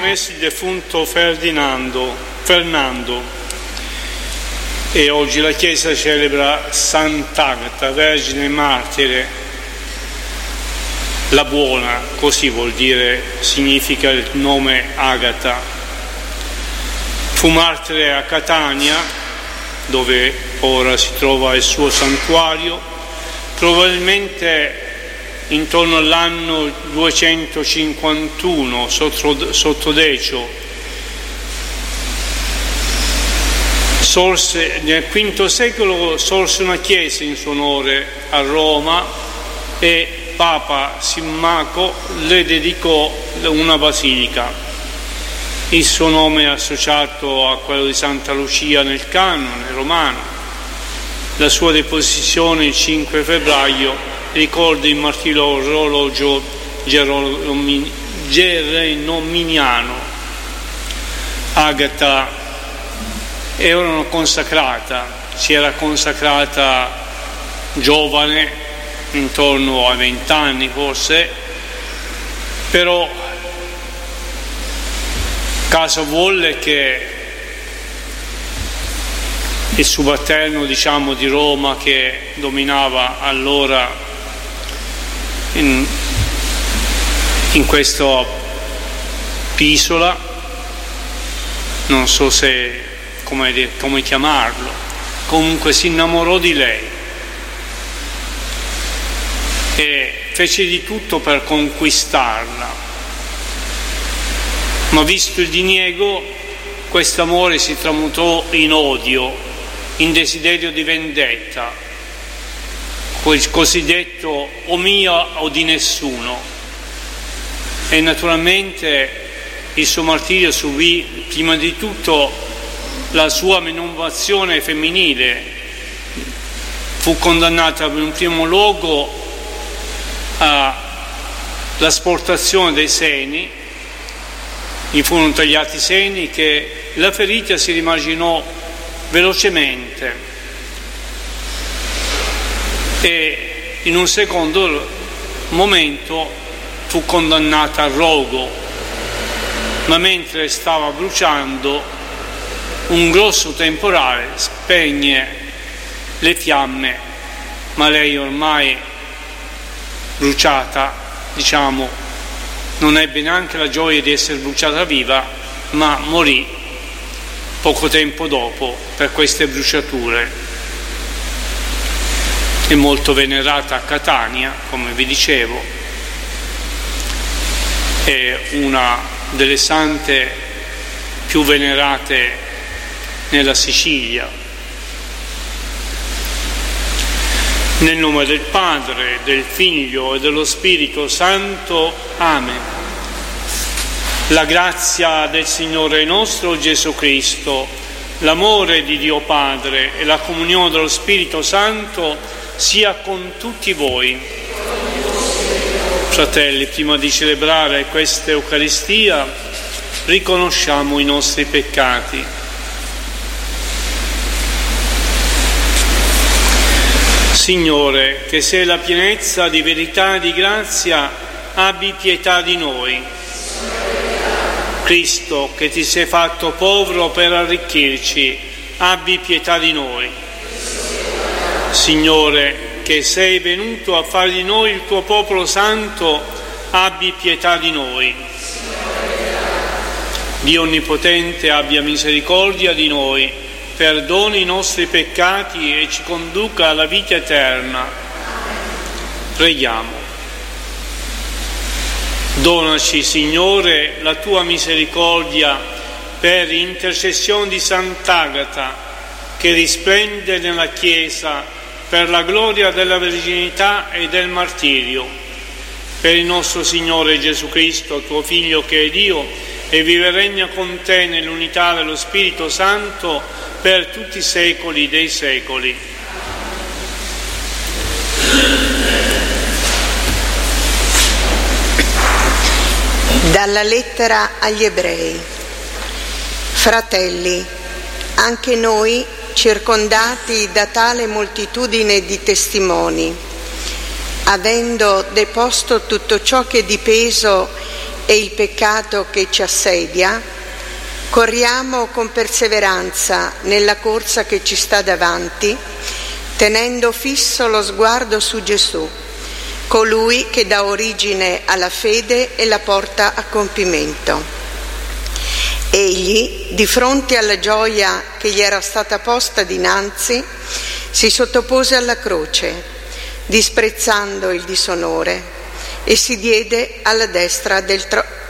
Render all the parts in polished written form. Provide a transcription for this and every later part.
permessi il defunto Fernando, e oggi la Chiesa celebra Sant'Agata, Vergine Martire, la buona, così vuol dire, significa il nome Agata. Fu martire a Catania, dove ora si trova il suo santuario, probabilmente intorno all'anno 251 sotto Decio. Nel V secolo sorse una chiesa in suo onore a Roma e Papa Simmaco le dedicò una basilica. Il suo nome è associato a quello di Santa Lucia nel canone romano. La sua deposizione il 5 febbraio ricorda il martirologio gerenominiano. Agata si era consacrata giovane, intorno ai 20 anni forse, però caso volle che il subalterno, di Roma, che dominava allora in questa isola, non so se come chiamarlo, comunque si innamorò di lei e fece di tutto per conquistarla, ma visto il diniego, questo amore si tramutò in odio, in desiderio di vendetta, quel cosiddetto o mia o di nessuno. E naturalmente il suo martirio subì prima di tutto la sua menomazione femminile. Fu condannata in un primo luogo all'asportazione dei seni, gli furono tagliati i seni, che la ferita si rimarginò velocemente, e in un secondo momento fu condannata al rogo, ma mentre stava bruciando un grosso temporale spegne le fiamme, ma lei ormai bruciata, non ebbe neanche la gioia di essere bruciata viva, ma morì poco tempo dopo per queste bruciature. È molto venerata a Catania, come vi dicevo, è una delle sante più venerate nella Sicilia. Nel nome del Padre, del Figlio e dello Spirito Santo. Amen. La grazia del Signore nostro Gesù Cristo, l'amore di Dio Padre e la comunione dello Spirito Santo sia con tutti voi. Fratelli, prima di celebrare questa Eucaristia, riconosciamo i nostri peccati. Signore, che sei la pienezza di verità e di grazia, abbi pietà di noi. Cristo, che ti sei fatto povero per arricchirci, abbi pietà di noi. Signore, che sei venuto a fare di noi il tuo popolo santo, abbi pietà di noi. Dio Onnipotente, abbia misericordia di noi, perdoni i nostri peccati e ci conduca alla vita eterna. Preghiamo. Donaci, Signore, la tua misericordia per intercessione di Sant'Agata, che risplende nella Chiesa per la gloria della verginità e del martirio. Per il nostro Signore Gesù Cristo, tuo Figlio, che è Dio e vive e regna con te nell'unità dello Spirito Santo per tutti i secoli dei secoli. Dalla lettera agli Ebrei. Fratelli, anche noi, circondati da tale moltitudine di testimoni, avendo deposto tutto ciò che è di peso e il peccato che ci assedia, corriamo con perseveranza nella corsa che ci sta davanti, tenendo fisso lo sguardo su Gesù, colui che dà origine alla fede e la porta a compimento. Egli, di fronte alla gioia che gli era stata posta dinanzi, si sottopose alla croce, disprezzando il disonore, e siede alla destra del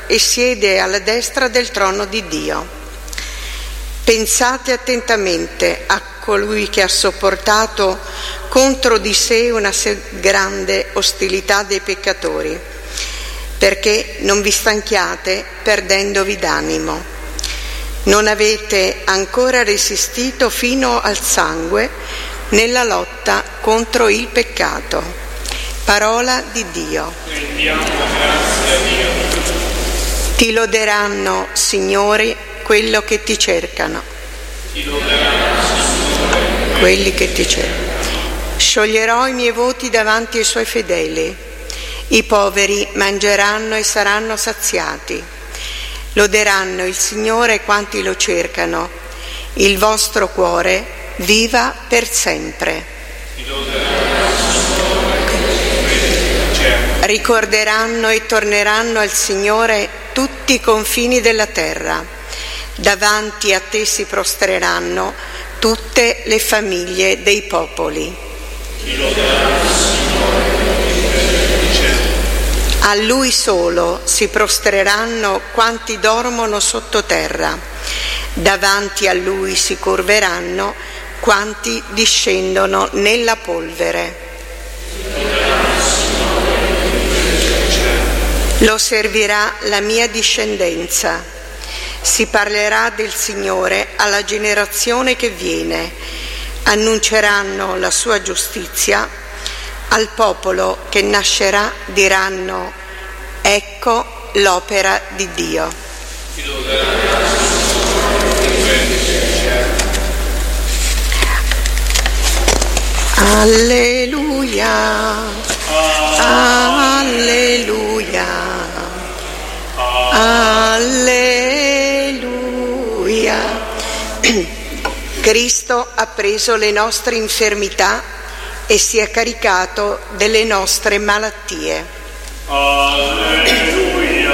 trono di Dio. Pensate attentamente a colui che ha sopportato contro di sé una grande ostilità dei peccatori, perché non vi stanchiate perdendovi d'animo. Non avete ancora resistito fino al sangue nella lotta contro il peccato. Parola di Dio. Rendiamo grazie a Dio. Ti loderanno, Signore, quello che ti cercano. Ti loderanno, Signore, quelli che ti cercano. Scioglierò i miei voti davanti ai suoi fedeli. I poveri mangeranno e saranno saziati. Loderanno il Signore quanti lo cercano. Il vostro cuore viva per sempre. Ti loderanno, Signore. Ricorderanno e torneranno al Signore tutti i confini della terra. Davanti a te si prostreranno tutte le famiglie dei popoli. A Lui solo si prostreranno quanti dormono sottoterra. Davanti a Lui si curveranno quanti discendono nella polvere. Lo servirà la mia discendenza. Si parlerà del Signore alla generazione che viene. Annunceranno la sua giustizia. Al popolo che nascerà diranno: ecco l'opera di Dio. Alleluia. Alleluia, alleluia. Cristo ha preso le nostre infermità e si è caricato delle nostre malattie. Alleluia,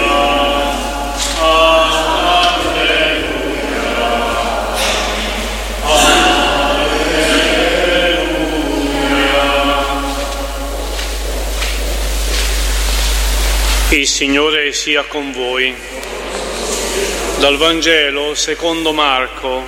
Il Signore sia con voi. Dal Vangelo secondo Marco.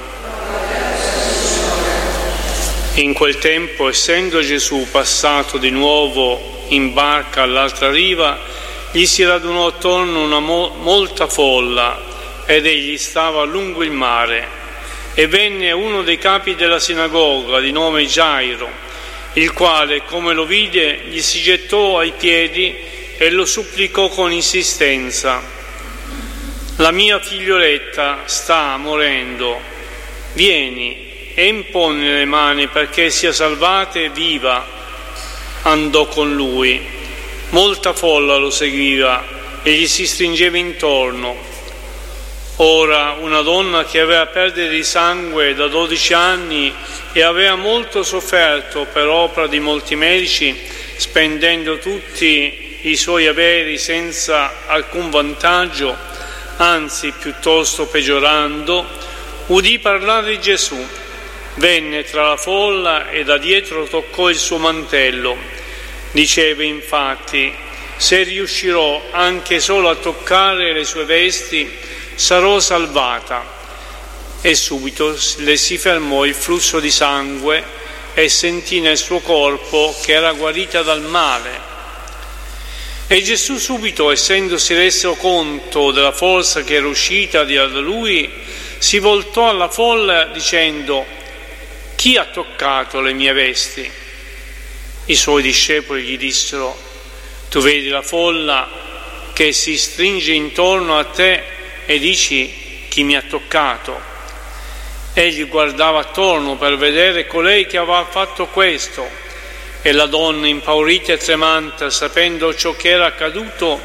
In quel tempo, essendo Gesù passato di nuovo in barca all'altra riva, gli si radunò attorno una molta folla, ed egli stava lungo il mare. E venne uno dei capi della sinagoga, di nome Gairo, il quale, come lo vide, gli si gettò ai piedi e lo supplicò con insistenza: la mia figlioletta sta morendo, vieni e imponni le mani perché sia salvata e viva. Andò con lui. Molta folla lo seguiva e gli si stringeva intorno. Ora una donna che aveva perdita di sangue da 12 anni e aveva molto sofferto per opera di molti medici, spendendo tutti i suoi averi senza alcun vantaggio, anzi piuttosto peggiorando, udì parlare di Gesù. Venne tra la folla e da dietro toccò il suo mantello. Diceva infatti: se riuscirò anche solo a toccare le sue vesti, sarò salvata. E subito le si fermò il flusso di sangue e sentì nel suo corpo che era guarita dal male. E Gesù subito, essendosi reso conto della forza che era uscita da lui, si voltò alla folla dicendo: chi ha toccato le mie vesti? I suoi discepoli gli dissero: tu vedi la folla che si stringe intorno a te e dici: chi mi ha toccato? Egli guardava attorno per vedere colei che aveva fatto questo. E la donna, impaurita e tremante, sapendo ciò che era accaduto,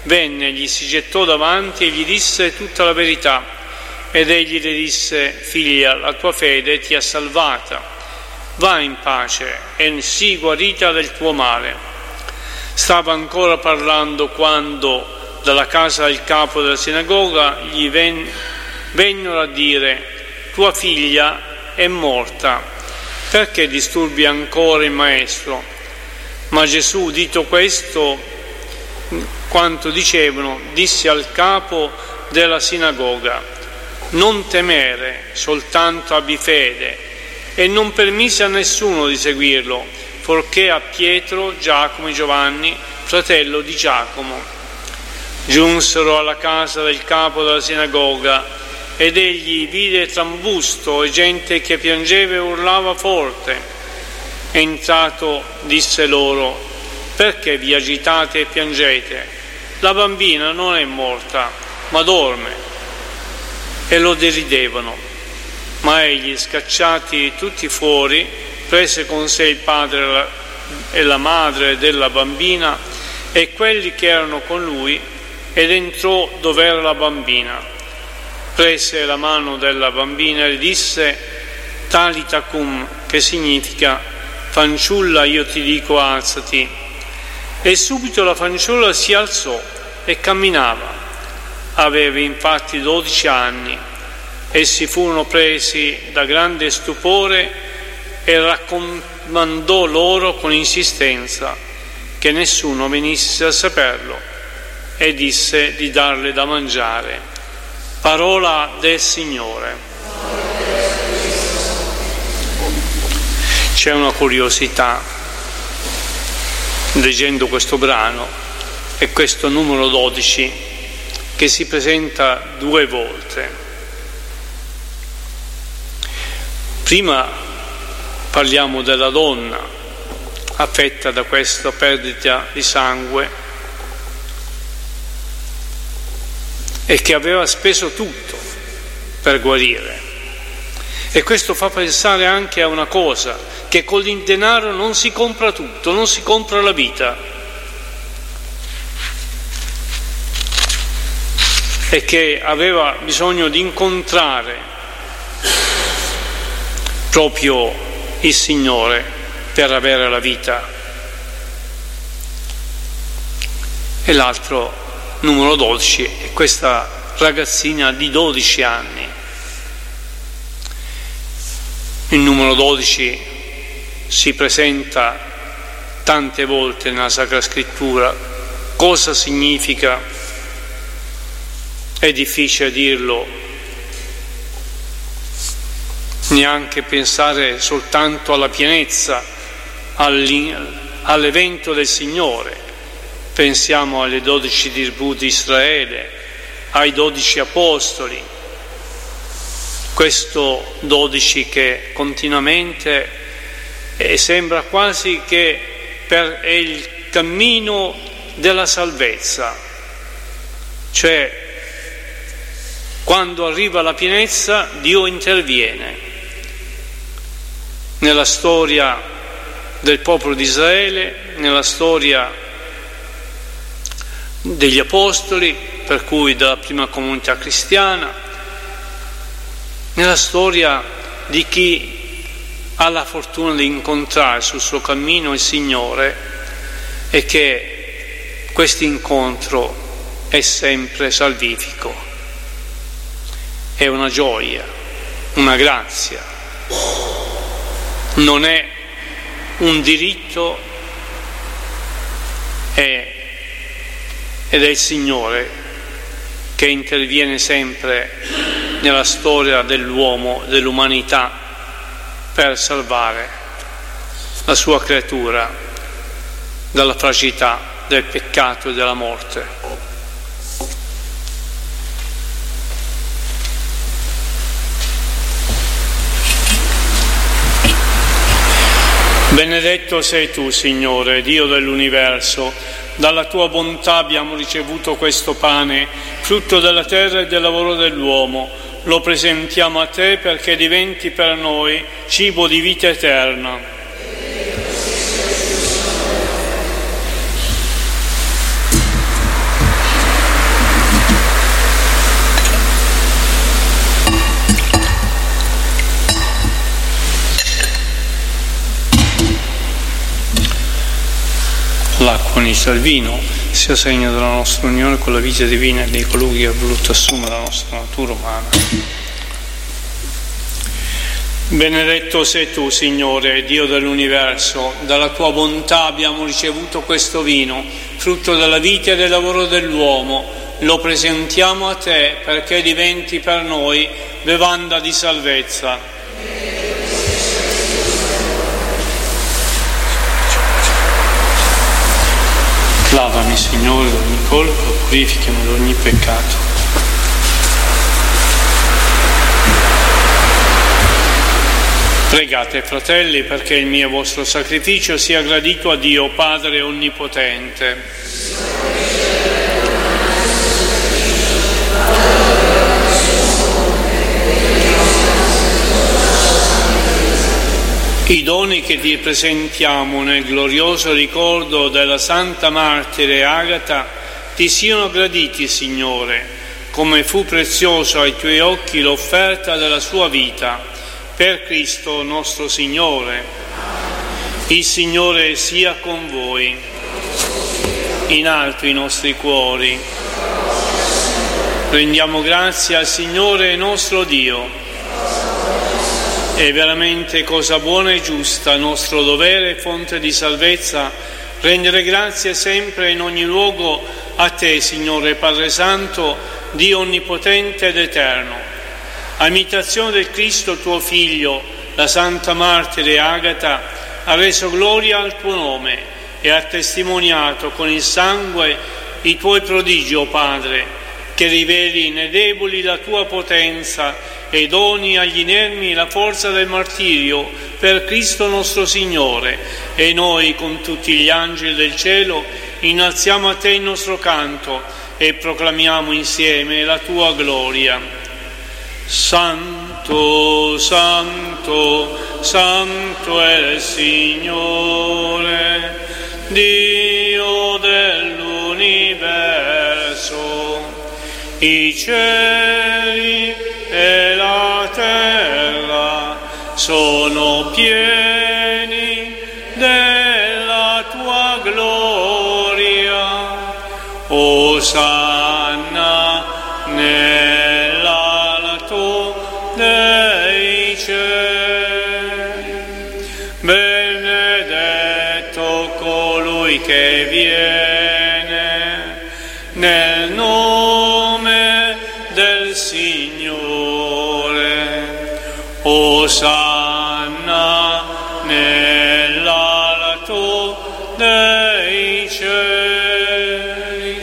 venne, gli si gettò davanti e gli disse tutta la verità. Ed egli le disse: figlia, la tua fede ti ha salvata, va in pace e sii guarita del tuo male. Stava ancora parlando quando dalla casa del capo della sinagoga gli vennero a dire: tua figlia è morta, perché disturbi ancora il maestro? Ma Gesù, udito questo, quanto dicevano, disse al capo della sinagoga: non temere, soltanto abbi fede. E non permise a nessuno di seguirlo, forché a Pietro, Giacomo e Giovanni, fratello di Giacomo. Giunsero alla casa del capo della sinagoga ed egli vide trambusto e gente che piangeva e urlava forte. Entrato disse loro: perché vi agitate e piangete? La bambina non è morta, ma dorme. E lo deridevano. Ma egli, scacciati tutti fuori, prese con sé il padre e la madre della bambina e quelli che erano con lui ed entrò dove era la bambina. Prese la mano della bambina e disse: Talita cum, che significa: fanciulla, io ti dico, alzati. E subito la fanciulla si alzò e camminava. Aveva infatti 12 anni. Essi furono presi da grande stupore e raccomandò loro con insistenza che nessuno venisse a saperlo, e disse di darle da mangiare. Parola del Signore. C'è una curiosità leggendo questo brano, è questo numero 12 che si presenta 2 volte. Prima parliamo della donna affetta da questa perdita di sangue e che aveva speso tutto per guarire. E questo fa pensare anche a una cosa, che con il denaro non si compra tutto, non si compra la vita, e che aveva bisogno di incontrare proprio il Signore per avere la vita. E l'altro numero 12 è questa ragazzina di 12 anni. Il numero 12 si presenta tante volte nella Sacra Scrittura. Cosa significa? È difficile dirlo, neanche pensare soltanto alla pienezza, all'evento del Signore. Pensiamo alle 12 tribù di Israele, ai 12 apostoli, questo 12 che continuamente sembra quasi che è il cammino della salvezza, cioè quando arriva la pienezza Dio interviene. Nella storia del popolo di Israele, nella storia degli apostoli, per cui della prima comunità cristiana, nella storia di chi ha la fortuna di incontrare sul suo cammino il Signore, e che questo incontro è sempre salvifico, è una gioia, una grazia, non è un diritto, ed è il Signore che interviene sempre nella storia dell'uomo, dell'umanità, per salvare la sua creatura dalla fragilità del peccato e della morte. Benedetto sei tu, Signore, Dio dell'universo. Dalla tua bontà abbiamo ricevuto questo pane, frutto della terra e del lavoro dell'uomo. Lo presentiamo a te perché diventi per noi cibo di vita eterna. ministra il vino, sia segno della nostra unione con la vita divina di colui che ha voluto assumere la nostra natura umana. Benedetto sei tu, Signore, Dio dell'universo, dalla tua bontà abbiamo ricevuto questo vino, frutto della vita e del lavoro dell'uomo. Lo presentiamo a te perché diventi per noi bevanda di salvezza. Lavami, Signore, da ogni colpa, purificami da ogni peccato. Pregate, fratelli, perché il mio e vostro sacrificio sia gradito a Dio Padre Onnipotente. I doni che ti presentiamo nel glorioso ricordo della Santa Martire Agata ti siano graditi, Signore, come fu prezioso ai tuoi occhi l'offerta della sua vita. Per Cristo nostro Signore. Il Signore sia con voi. In alto i nostri cuori. Rendiamo grazie al Signore nostro Dio. È veramente cosa buona e giusta, nostro dovere e fonte di salvezza, rendere grazie sempre in ogni luogo a te, Signore Padre Santo, Dio onnipotente ed eterno. A imitazione del Cristo tuo Figlio, la Santa Martire Agata ha reso gloria al tuo nome e ha testimoniato con il sangue i tuoi prodigi, o Padre, che riveli nei deboli la tua potenza e doni agli inermi la forza del martirio per Cristo nostro Signore. E noi, con tutti gli angeli del cielo, innalziamo a te il nostro canto e proclamiamo insieme la tua gloria. Santo, Santo, Santo è il Signore, Dio dell'universo. I cieli e la terra sono pieni della tua gloria. Osanna nell'alto dei cieli. Benedetto colui che viene nel nome del Signore. Osanna nell'alto dei cieli.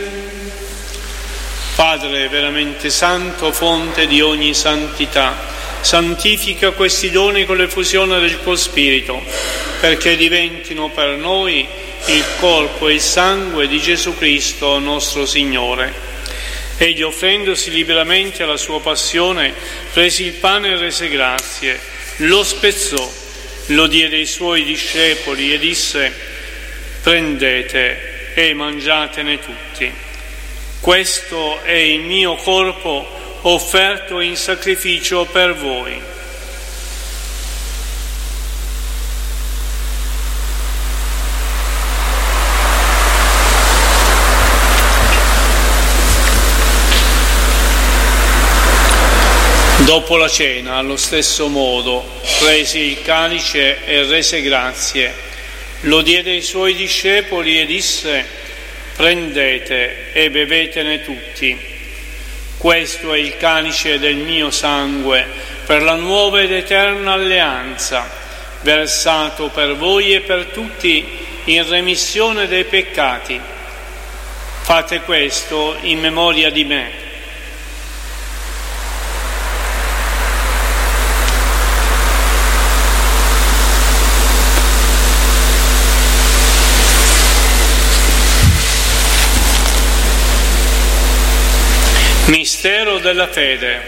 Padre veramente santo, fonte di ogni santità, santifica questi doni con l'effusione del tuo Spirito, perché diventino per noi il corpo e il sangue di Gesù Cristo nostro Signore. Egli, offrendosi liberamente alla sua passione, prese il pane e rese grazie, lo spezzò, lo diede ai suoi discepoli e disse: prendete e mangiatene tutti. Questo è il mio corpo offerto in sacrificio per voi. Dopo la cena, allo stesso modo, prese il calice e rese grazie, lo diede ai suoi discepoli e disse: prendete e bevetene tutti. Questo è il calice del mio sangue per la nuova ed eterna alleanza, versato per voi e per tutti in remissione dei peccati. Fate questo in memoria di me. Mistero della fede.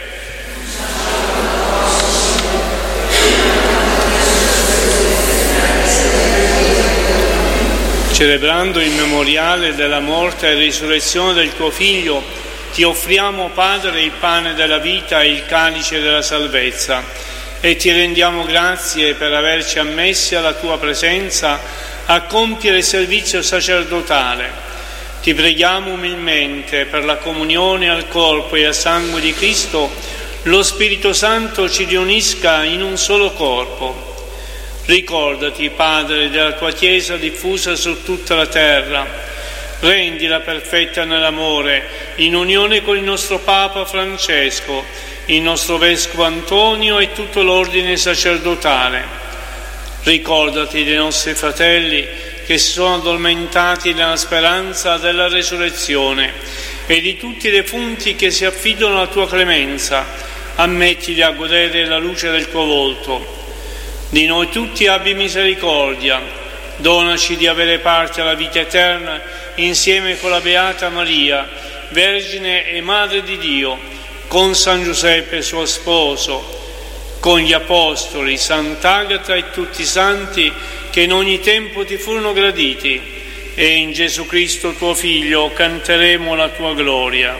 Celebrando il memoriale della morte e risurrezione del tuo Figlio, ti offriamo, Padre, il pane della vita e il calice della salvezza, e ti rendiamo grazie per averci ammessi alla tua presenza a compiere il servizio sacerdotale. Ti preghiamo umilmente per la comunione al corpo e al sangue di Cristo, lo Spirito Santo ci riunisca in un solo corpo. Ricordati, Padre, della tua Chiesa diffusa su tutta la terra. Rendila perfetta nell'amore, in unione con il nostro Papa Francesco, il nostro Vescovo Antonio e tutto l'ordine sacerdotale. Ricordati dei nostri fratelli che si sono addormentati nella speranza della resurrezione e di tutti i defunti che si affidano alla tua clemenza. Ammettili a godere la luce del tuo volto. Di noi tutti abbi misericordia, donaci di avere parte alla vita eterna insieme con la Beata Maria, Vergine e Madre di Dio, con San Giuseppe suo sposo, con gli Apostoli, Sant'Agata e tutti i santi che in ogni tempo ti furono graditi, e in Gesù Cristo tuo Figlio canteremo la tua gloria.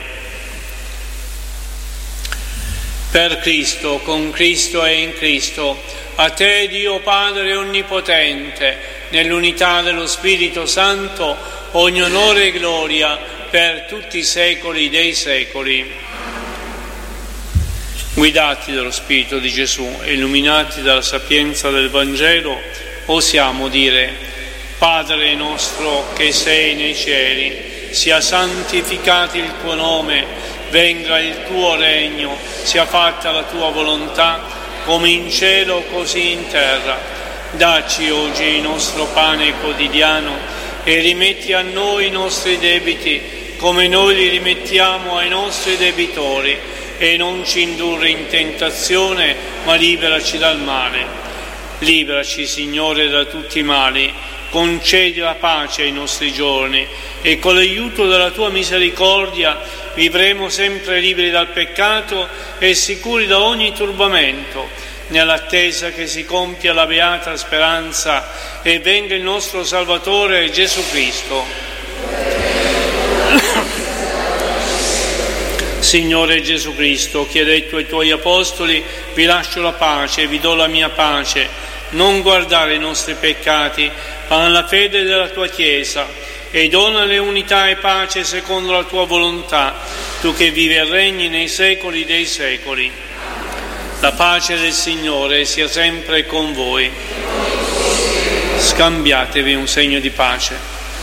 Per Cristo, con Cristo e in Cristo, a te Dio Padre Onnipotente, nell'unità dello Spirito Santo, ogni onore e gloria per tutti i secoli dei secoli. Guidati dallo Spirito di Gesù e illuminati dalla sapienza del Vangelo, osiamo dire: Padre nostro che sei nei cieli, sia santificato il tuo nome, venga il tuo regno, sia fatta la tua volontà, come in cielo così in terra. Dacci oggi il nostro pane quotidiano e rimetti a noi i nostri debiti come noi li rimettiamo ai nostri debitori, e non ci indurre in tentazione, ma liberaci dal male. Liberaci, Signore, da tutti i mali, concedi la pace ai nostri giorni e con l'aiuto della tua misericordia vivremo sempre liberi dal peccato e sicuri da ogni turbamento, nell'attesa che si compia la beata speranza e venga il nostro Salvatore Gesù Cristo. Signore Gesù Cristo, che hai detto ai tuoi apostoli: vi lascio la pace, vi do la mia pace, non guardare i nostri peccati, ma la fede della tua Chiesa, e donale unità e pace secondo la tua volontà, tu che vivi e regni nei secoli dei secoli. La pace del Signore sia sempre con voi. Scambiatevi un segno di pace.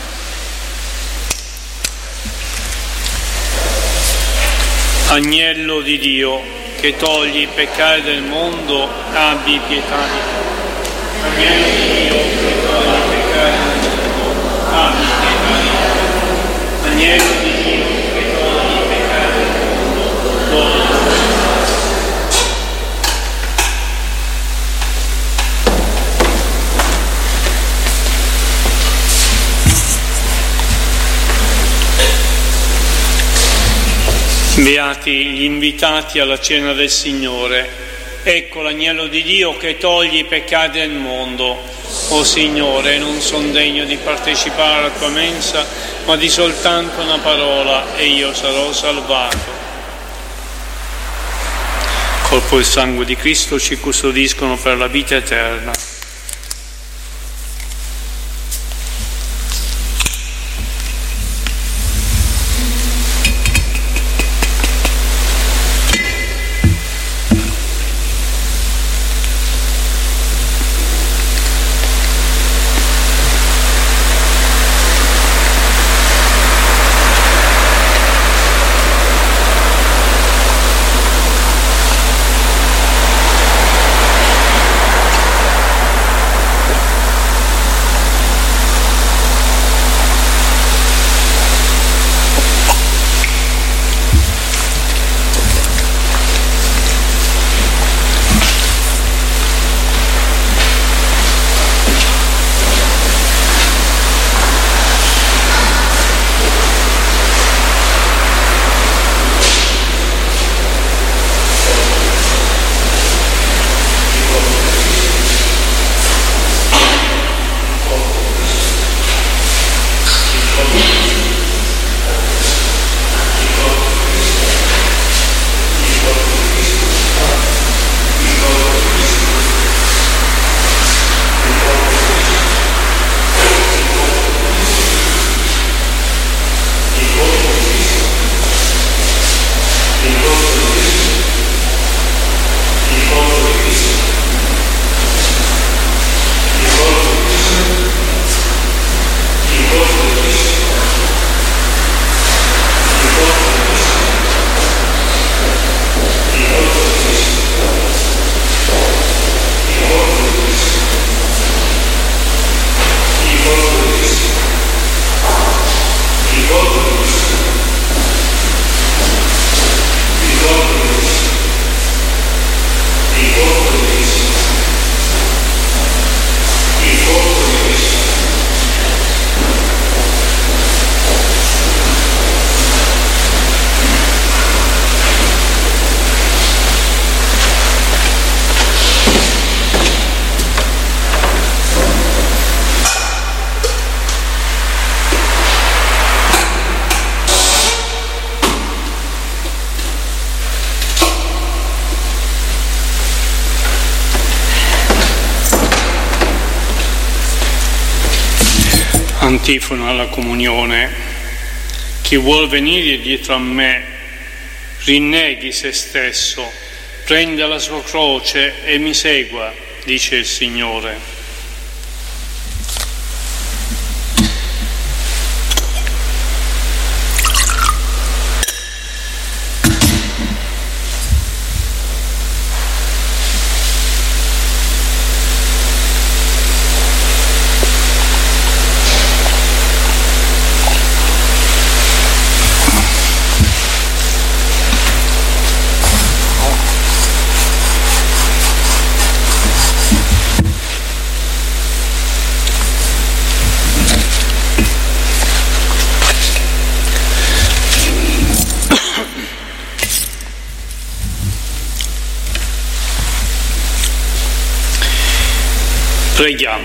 Agnello di Dio, che togli i peccati del mondo, abbi pietà di noi. Agnello di Dio, che togli i peccati del mondo, abbi pietà di noi. Agnello di Dio, che togli i peccati del mondo, dona. Beati gli invitati alla cena del Signore. Ecco l'agnello di Dio che toglie i peccati del mondo. O Signore, non son degno di partecipare alla tua mensa, ma di soltanto una parola e io sarò salvato. Corpo e sangue di Cristo ci custodiscono per la vita eterna. Antifona alla comunione: chi vuol venire dietro a me rinneghi se stesso, prenda la sua croce e mi segua, dice il Signore. Preghiamo.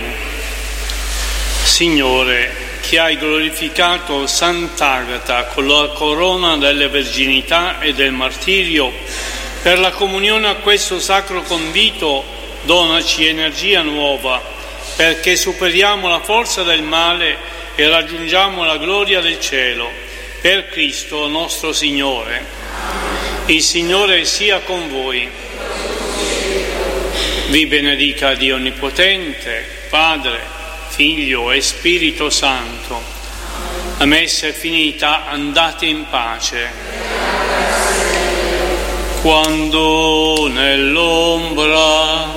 Signore, che hai glorificato Sant'Agata con la corona della verginità e del martirio, per la comunione a questo sacro convito donaci energia nuova, perché superiamo la forza del male e raggiungiamo la gloria del cielo. Per Cristo nostro Signore. Il Signore sia con voi. Vi benedica Dio Onnipotente, Padre, Figlio e Spirito Santo. La messa è finita, andate in pace. Quando nell'ombra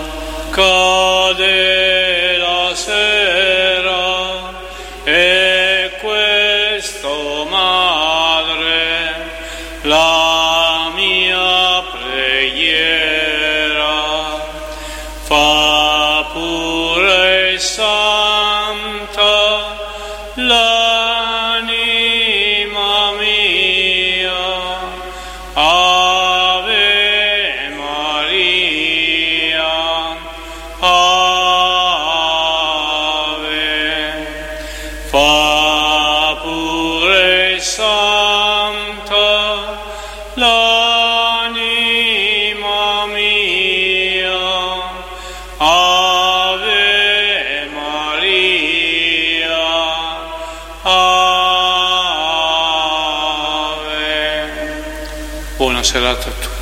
cade la sera e questo, Madre, la mia preghiera fa pure santa l'anima mia. Ave Maria, Ave, fa pure santa l'anima mia. Ave Maria, Ave. Buona serata a tutti.